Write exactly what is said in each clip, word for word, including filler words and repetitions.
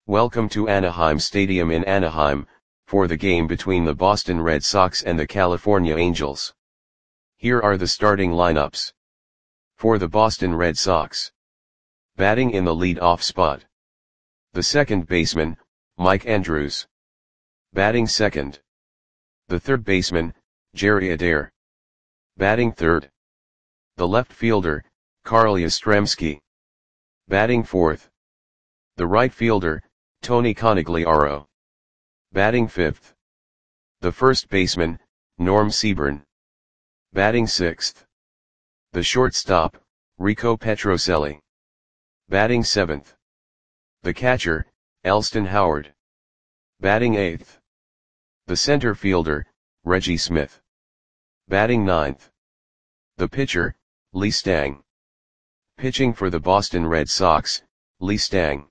Welcome to Anaheim Stadium in Anaheim, for the game between the Boston Red Sox and the California Angels. Here are the starting lineups. For the Boston Red Sox. Batting in the lead-off spot. The second baseman, Mike Andrews. Batting second. The third baseman, Jerry Adair. Batting third. The left fielder, Carl Yastrzemski. Batting fourth. The right fielder, Tony Conigliaro. Batting fifth. The first baseman, Norm Seaburn. Batting sixth. The shortstop, Rico Petrocelli. Batting seventh. The catcher, Elston Howard. Batting eighth. The center fielder, Reggie Smith. Batting ninth. The pitcher, Lee Stang. Pitching for the Boston Red Sox, Lee Stang.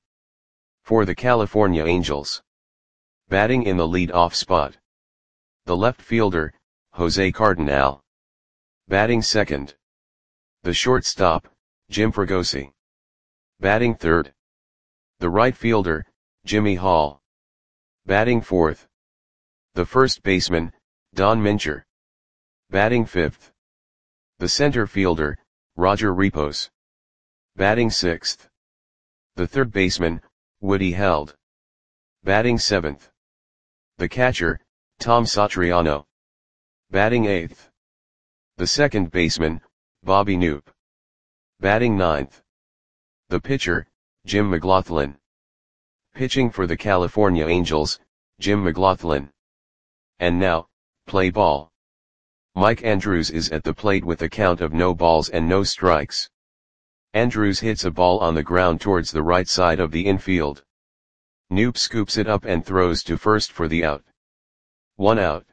For the California Angels. Batting in the lead-off spot. The left fielder, Jose Cardenal. Batting second. The shortstop, Jim Fregosi. Batting third. The right fielder, Jimmy Hall. Batting fourth. The first baseman, Don Mincher. Batting fifth. The center fielder, Roger Repos. Batting sixth. The third baseman, Woody Held. Batting seventh. The catcher, Tom Satriano. Batting eighth. The second baseman, Bobby Knoop. Batting ninth. The pitcher, Jim McLaughlin. Pitching for the California Angels, Jim McLaughlin. And now, play ball. Mike Andrews is at the plate with a count of no balls and no strikes. Andrews hits a ball on the ground towards the right side of the infield. Knoop scoops it up and throws to first for the out. One out.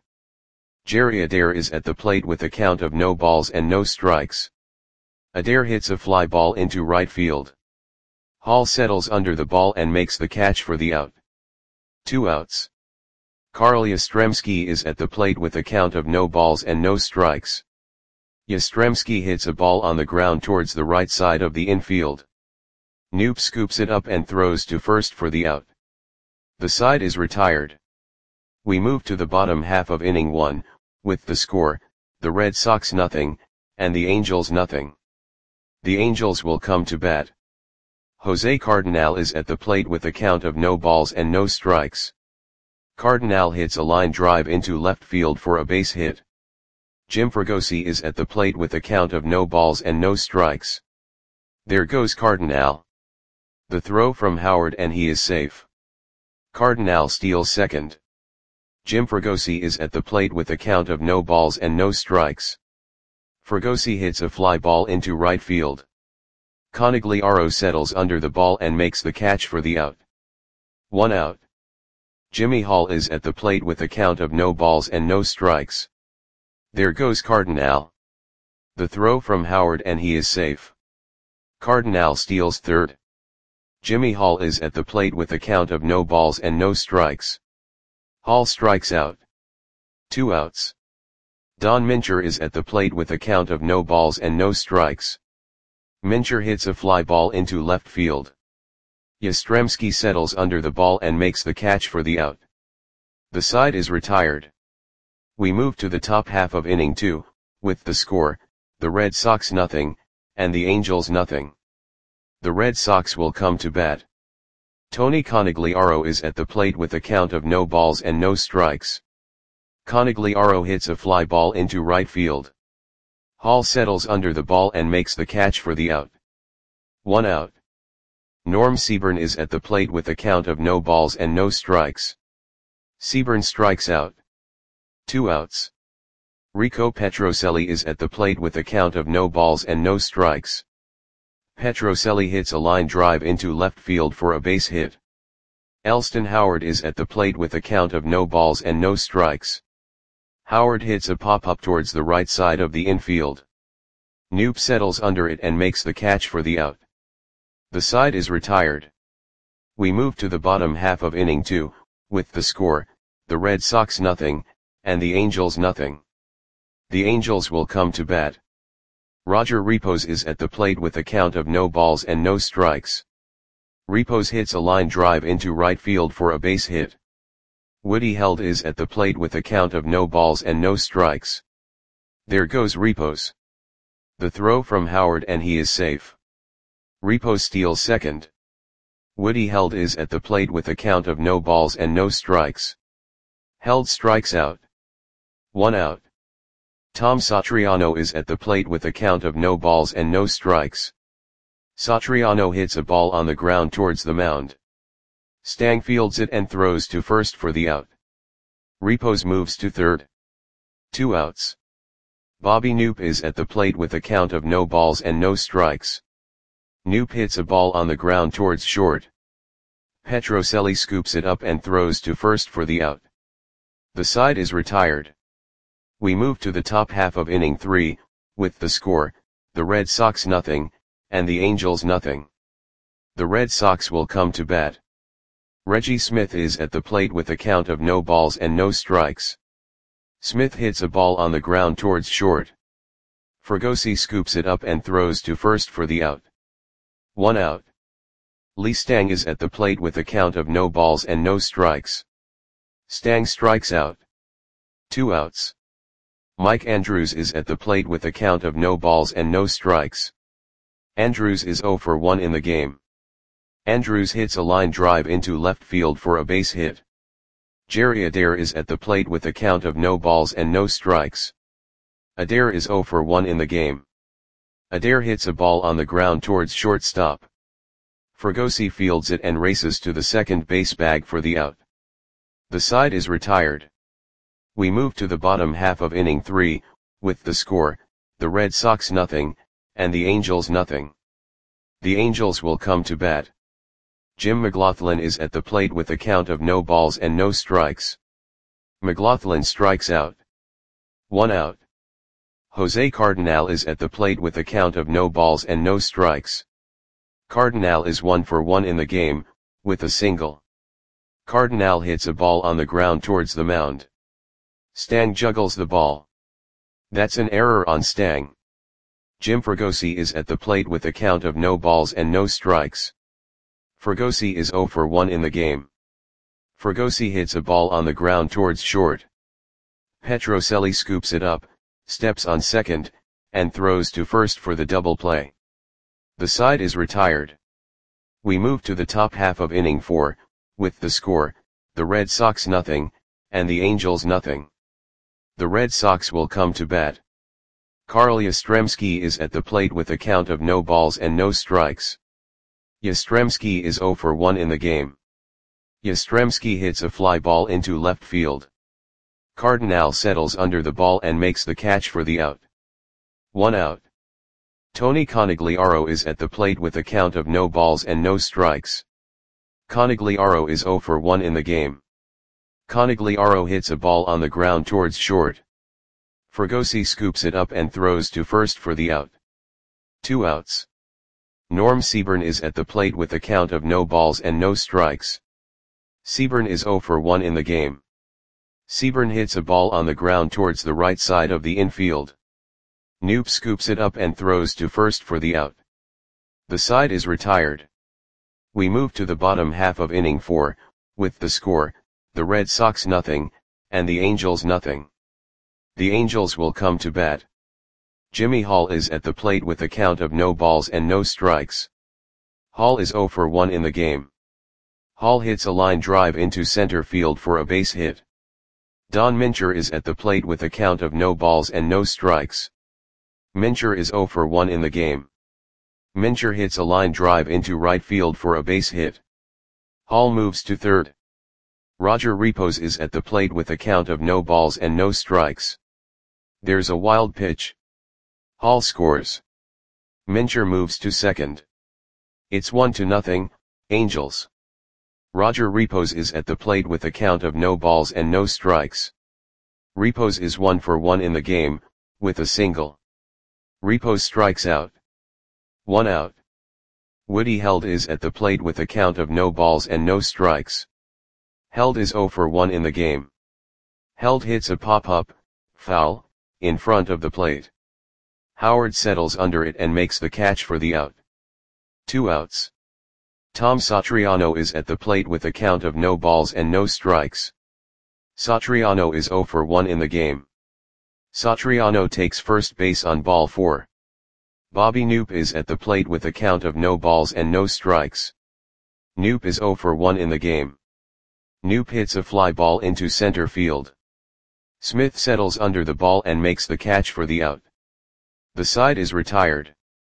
Jerry Adair is at the plate with a count of no balls and no strikes. Adair hits a fly ball into right field. Hall settles under the ball and makes the catch for the out. Two outs. Carl Yastrzemski is at the plate with a count of no balls and no strikes. Yastrzemski hits a ball on the ground towards the right side of the infield. Knoop scoops it up and throws to first for the out. The side is retired. We move to the bottom half of inning one, with the score, the Red Sox nothing, and the Angels nothing. The Angels will come to bat. Jose Cardenal is at the plate with a count of no balls and no strikes. Cardenal hits a line drive into left field for a base hit. Jim Fregosi is at the plate with a count of no balls and no strikes. There goes Cardenal. The throw from Howard and he is safe. Cardenal steals second. Jim Fregosi is at the plate with a count of no balls and no strikes. Fregosi hits a fly ball into right field. Conigliaro settles under the ball and makes the catch for the out. One out. Jimmy Hall is at the plate with a count of no balls and no strikes. There goes Cardenal. The throw from Howard and he is safe. Cardenal steals third. Jimmy Hall is at the plate with a count of no balls and no strikes. Hall strikes out. Two outs. Don Mincher is at the plate with a count of no balls and no strikes. Mincher hits a fly ball into left field. Yastrzemski settles under the ball and makes the catch for the out. The side is retired. We move to the top half of inning two, with the score, the Red Sox nothing, and the Angels nothing. The Red Sox will come to bat. Tony Conigliaro is at the plate with a count of no balls and no strikes. Conigliaro hits a fly ball into right field. Hall settles under the ball and makes the catch for the out. One out. Norm Seaburn is at the plate with a count of no balls and no strikes. Seaburn strikes out. Two outs. Rico Petrocelli is at the plate with a count of no balls and no strikes. Petrocelli hits a line drive into left field for a base hit. Elston Howard is at the plate with a count of no balls and no strikes. Howard hits a pop-up towards the right side of the infield. Knoop settles under it and makes the catch for the out. The side is retired. We move to the bottom half of inning two, with the score, the Red Sox nothing, and the Angels nothing. The Angels will come to bat. Roger Repos is at the plate with a count of no balls and no strikes. Repos hits a line drive into right field for a base hit. Woody Held is at the plate with a count of no balls and no strikes. There goes Repos. The throw from Howard and he is safe. Repos steals second. Woody Held is at the plate with a count of no balls and no strikes. Held strikes out. One out. Tom Satriano is at the plate with a count of no balls and no strikes. Satriano hits a ball on the ground towards the mound. Stang fields it and throws to first for the out. Repos moves to third. Two outs. Bobby Knoop is at the plate with a count of no balls and no strikes. Knoop hits a ball on the ground towards short. Petrocelli scoops it up and throws to first for the out. The side is retired. We move to the top half of inning three, with the score, the Red Sox nothing, and the Angels nothing. The Red Sox will come to bat. Reggie Smith is at the plate with a count of no balls and no strikes. Smith hits a ball on the ground towards short. Fregosi scoops it up and throws to first for the out. One out. Lee Stang is at the plate with a count of no balls and no strikes. Stang strikes out. Two outs. Mike Andrews is at the plate with a count of no balls and no strikes. Andrews is oh for one in the game. Andrews hits a line drive into left field for a base hit. Jerry Adair is at the plate with a count of no balls and no strikes. Adair is oh for one in the game. Adair hits a ball on the ground towards shortstop. Fregosi fields it and races to the second base bag for the out. The side is retired. We move to the bottom half of inning three, with the score, the Red Sox nothing, and the Angels nothing. The Angels will come to bat. Jim McLaughlin is at the plate with a count of no balls and no strikes. McLaughlin strikes out. One out. Jose Cardinal is at the plate with a count of no balls and no strikes. Cardinal is one for one in the game, with a single. Cardinal hits a ball on the ground towards the mound. Stang juggles the ball. That's an error on Stang. Jim Fregosi is at the plate with a count of no balls and no strikes. Fregosi is oh for one in the game. Fregosi hits a ball on the ground towards short. Petrocelli scoops it up, steps on second, and throws to first for the double play. The side is retired. We move to the top half of inning four, with the score, the Red Sox nothing, and the Angels nothing. The Red Sox will come to bat. Carl Yastrzemski is at the plate with a count of no balls and no strikes. Yastrzemski is oh for one in the game. Yastrzemski hits a fly ball into left field. Cardinal settles under the ball and makes the catch for the out. One out. Tony Conigliaro is at the plate with a count of no balls and no strikes. Conigliaro is oh for one in the game. Conigliaro hits a ball on the ground towards short. Fregosi scoops it up and throws to first for the out. Two outs. Norm Seaburn is at the plate with a count of no balls and no strikes. Seaburn is oh for one in the game. Seaburn hits a ball on the ground towards the right side of the infield. Knoop scoops it up and throws to first for the out. The side is retired. We move to the bottom half of inning four, with the score, the Red Sox nothing, and the Angels nothing. The Angels will come to bat. Jimmy Hall is at the plate with a count of no balls and no strikes. Hall is oh for one in the game. Hall hits a line drive into center field for a base hit. Don Mincher is at the plate with a count of no balls and no strikes. Mincher is oh for one in the game. Mincher hits a line drive into right field for a base hit. Hall moves to third. Roger Repos is at the plate with a count of no balls and no strikes. There's a wild pitch. Hall scores. Mincher moves to second. It's one to nothing, Angels. Roger Repos is at the plate with a count of no balls and no strikes. Repos is one for one in the game, with a single. Repos strikes out. One out. Woody Held is at the plate with a count of no balls and no strikes. Held is oh for one in the game. Held hits a pop-up, foul, in front of the plate. Howard settles under it and makes the catch for the out. Two outs. Tom Satriano is at the plate with a count of no balls and no strikes. Satriano is zero for one in the game. Satriano takes first base on ball four. Bobby Knoop is at the plate with a count of no balls and no strikes. Knoop is zero for one in the game. Knoop hits a fly ball into center field. Smith settles under the ball and makes the catch for the out. The side is retired.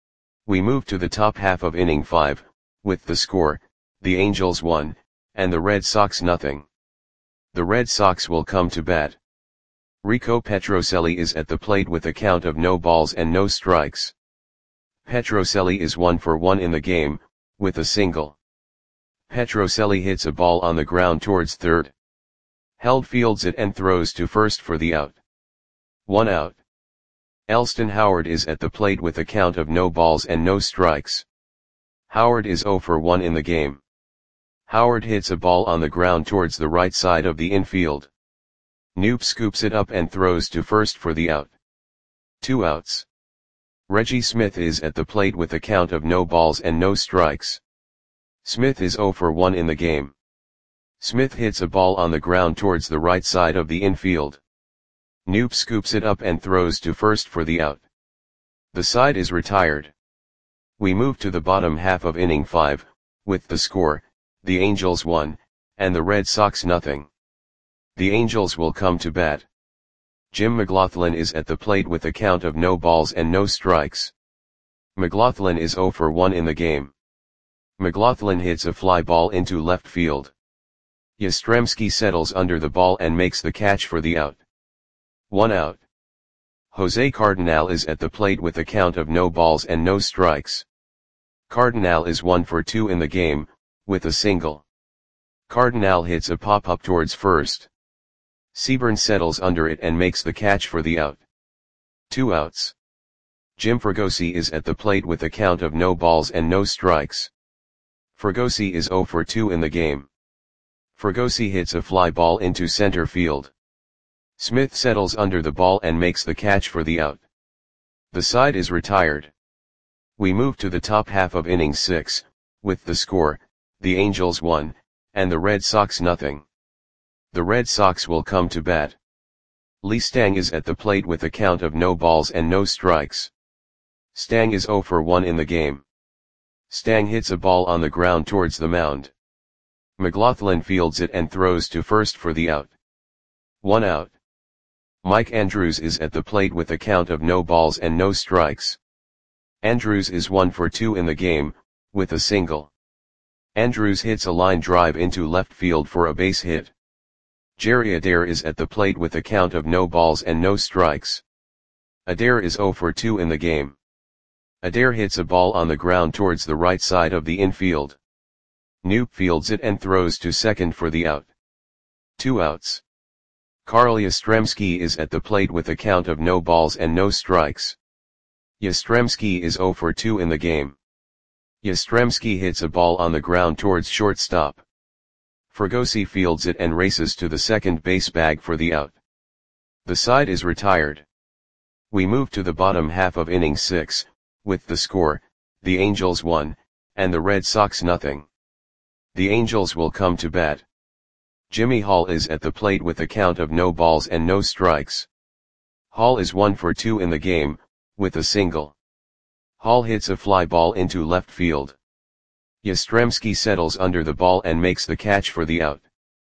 We move to the top half of inning five, with the score, the Angels one, and the Red Sox nothing. The Red Sox will come to bat. Rico Petrocelli is at the plate with a count of no balls and no strikes. Petrocelli is one for one in the game, with a single. Petrocelli hits a ball on the ground towards third. Held fields it and throws to first for the out. One out. Elston Howard is at the plate with a count of no balls and no strikes. Howard is zero for one in the game. Howard hits a ball on the ground towards the right side of the infield. Knoop scoops it up and throws to first for the out. Two outs. Reggie Smith is at the plate with a count of no balls and no strikes. Smith is zero for one in the game. Smith hits a ball on the ground towards the right side of the infield. Knoop scoops it up and throws to first for the out. The side is retired. We move to the bottom half of inning five, with the score, the Angels one, and the Red Sox nothing. The Angels will come to bat. Jim McLaughlin is at the plate with a count of no balls and no strikes. McLaughlin is zero for one in the game. McLaughlin hits a fly ball into left field. Yastrzemski settles under the ball and makes the catch for the out. One out. Jose Cardenal is at the plate with a count of no balls and no strikes. Cardenal is one for two in the game, with a single. Cardenal hits a pop-up towards first. Seaburn settles under it and makes the catch for the out. Two outs. Jim Fregosi is at the plate with a count of no balls and no strikes. Fregosi is zero for two in the game. Fregosi hits a fly ball into center field. Smith settles under the ball and makes the catch for the out. The side is retired. We move to the top half of inning six, with the score, the Angels one, and the Red Sox nothing. The Red Sox will come to bat. Lee Stang is at the plate with a count of no balls and no strikes. Stang is zero for one in the game. Stang hits a ball on the ground towards the mound. McLaughlin fields it and throws to first for the out. One out. Mike Andrews is at the plate with a count of no balls and no strikes. Andrews is one for two in the game, with a single. Andrews hits a line drive into left field for a base hit. Jerry Adair is at the plate with a count of no balls and no strikes. Adair is zero for two in the game. Adair hits a ball on the ground towards the right side of the infield. Knoop fields it and throws to second for the out. Two outs. Carl Yastrzemski is at the plate with a count of no balls and no strikes. Yastrzemski is zero for two in the game. Yastrzemski hits a ball on the ground towards shortstop. Fregosi fields it and races to the second base bag for the out. The side is retired. We move to the bottom half of inning six, with the score, the Angels one, and the Red Sox nothing. The Angels will come to bat. Jimmy Hall is at the plate with a count of no balls and no strikes. Hall is one for two in the game, with a single. Hall hits a fly ball into left field. Yastrzemski settles under the ball and makes the catch for the out.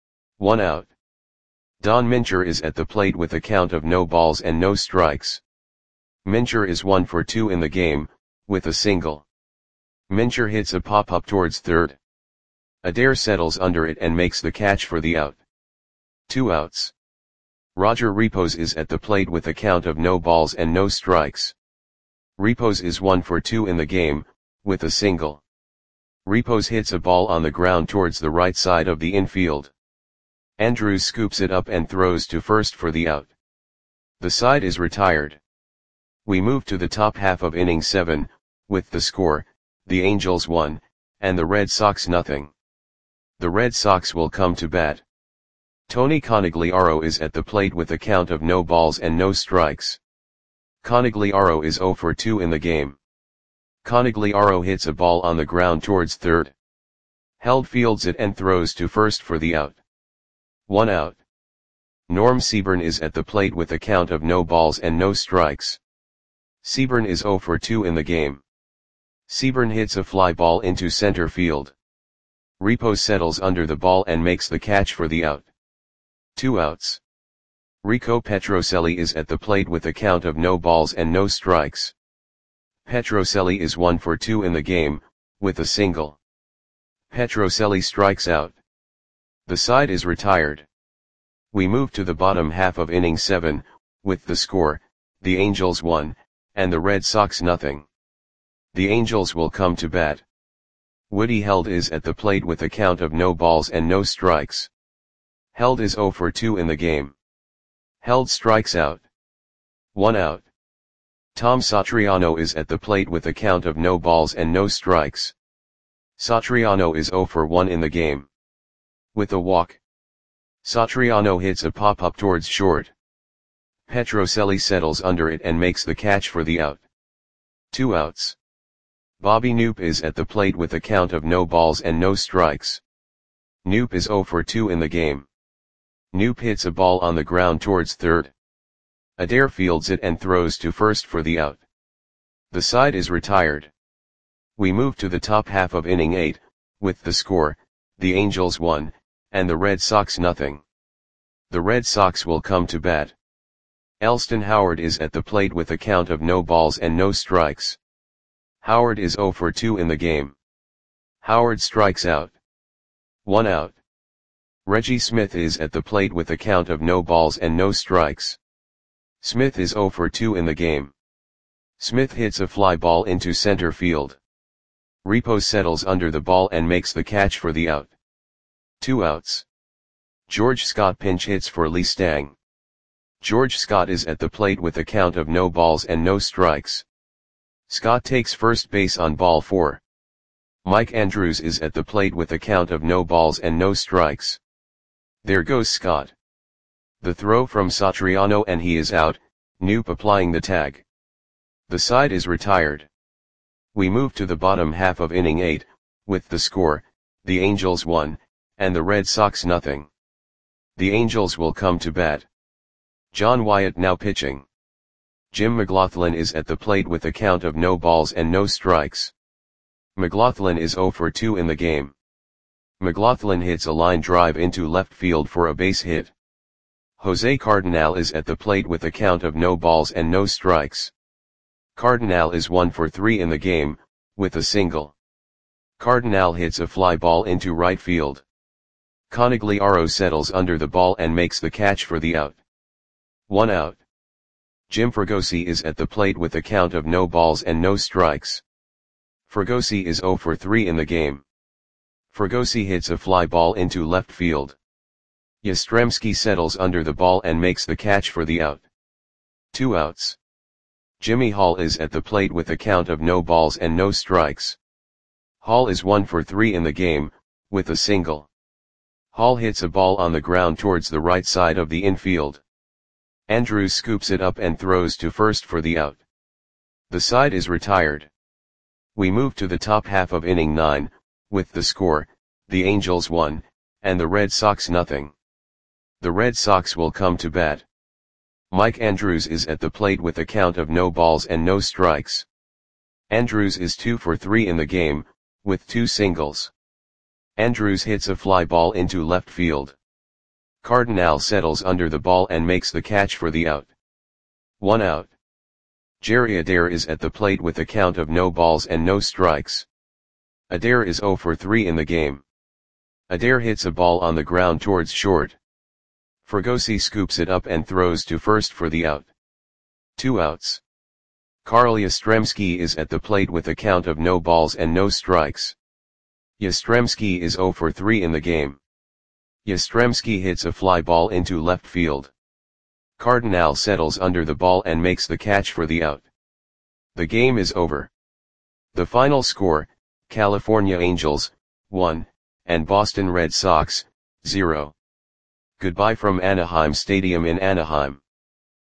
One out. Don Mincher is at the plate with a count of no balls and no strikes. Mincher is one for two in the game, with a single. Mincher hits a pop-up towards third. Adair settles under it and makes the catch for the out. Two outs. Roger Repos is at the plate with a count of no balls and no strikes. Repos is one for two in the game, with a single. Repos hits a ball on the ground towards the right side of the infield. Andrews scoops it up and throws to first for the out. The side is retired. We move to the top half of inning seven, with the score, the Angels one, and the Red Sox nothing. The Red Sox will come to bat. Tony Conigliaro is at the plate with a count of no balls and no strikes. Conigliaro is zero for two in the game. Conigliaro hits a ball on the ground towards third. Held fields it and throws to first for the out. One out. Norm Seaburn is at the plate with a count of no balls and no strikes. Seaburn is oh for two in the game. Seaburn hits a fly ball into center field. Repo settles under the ball and makes the catch for the out. Two outs. Rico Petrocelli is at the plate with a count of no balls and no strikes. Petrocelli is one for two in the game, with a single. Petrocelli strikes out. The side is retired. We move to the bottom half of inning seven, with the score, the Angels one, and the Red Sox nothing. The Angels will come to bat. Woody Held is at the plate with a count of no balls and no strikes. Held is oh for two in the game. Held strikes out. One out. Tom Satriano is at the plate with a count of no balls and no strikes. Satriano is oh for one in the game. With a walk. Satriano hits a pop-up towards short. Petrocelli settles under it and makes the catch for the out. Two outs. Bobby Knoop is at the plate with a count of no balls and no strikes. Knoop is oh for two in the game. Knoop hits a ball on the ground towards third. Adair fields it and throws to first for the out. The side is retired. We move to the top half of inning eight, with the score, the Angels one, and the Red Sox nothing. The Red Sox will come to bat. Elston Howard is at the plate with a count of no balls and no strikes. Howard is oh for two in the game. Howard strikes out. One out. Reggie Smith is at the plate with a count of no balls and no strikes. Smith is oh for two in the game. Smith hits a fly ball into center field. Repo settles under the ball and makes the catch for the out. Two outs. George Scott pinch hits for Lee Stang. George Scott is at the plate with a count of no balls and no strikes. Scott takes first base on ball four. Mike Andrews is at the plate with a count of no balls and no strikes. There goes Scott. The throw from Satriano and he is out, Knoop applying the tag. The side is retired. We move to the bottom half of inning eight, with the score, the Angels one, and the Red Sox nothing. The Angels will come to bat. John Wyatt now pitching. Jim McLaughlin is at the plate with a count of no balls and no strikes. McLaughlin is oh for two in the game. McLaughlin hits a line drive into left field for a base hit. Jose Cardinal is at the plate with a count of no balls and no strikes. Cardinal is one for three in the game, with a single. Cardinal hits a fly ball into right field. Conigliaro settles under the ball and makes the catch for the out. One out. Jim Fregosi is at the plate with a count of no balls and no strikes. Fregosi is oh for three in the game. Fregosi hits a fly ball into left field. Yastrzemski settles under the ball and makes the catch for the out. Two outs. Jimmy Hall is at the plate with a count of no balls and no strikes. Hall is one for three in the game, with a single. Hall hits a ball on the ground towards the right side of the infield. Andrews scoops it up and throws to first for the out. The side is retired. We move to the top half of inning nine, with the score, the Angels one, and the Red Sox nothing. The Red Sox will come to bat. Mike Andrews is at the plate with a count of no balls and no strikes. Andrews is two for three in the game, with two singles. Andrews hits a fly ball into left field. Cardinal settles under the ball and makes the catch for the out. One out. Jerry Adair is at the plate with a count of no balls and no strikes. Adair is oh for three in the game. Adair hits a ball on the ground towards short. Fregosi scoops it up and throws to first for the out. Two outs. Carl Yastrzemski is at the plate with a count of no balls and no strikes. Yastrzemski is oh for three in the game. Yastrzemski hits a fly ball into left field. Cardinal settles under the ball and makes the catch for the out. The game is over. The final score, California Angels, one, and Boston Red Sox, zero. Goodbye from Anaheim Stadium in Anaheim.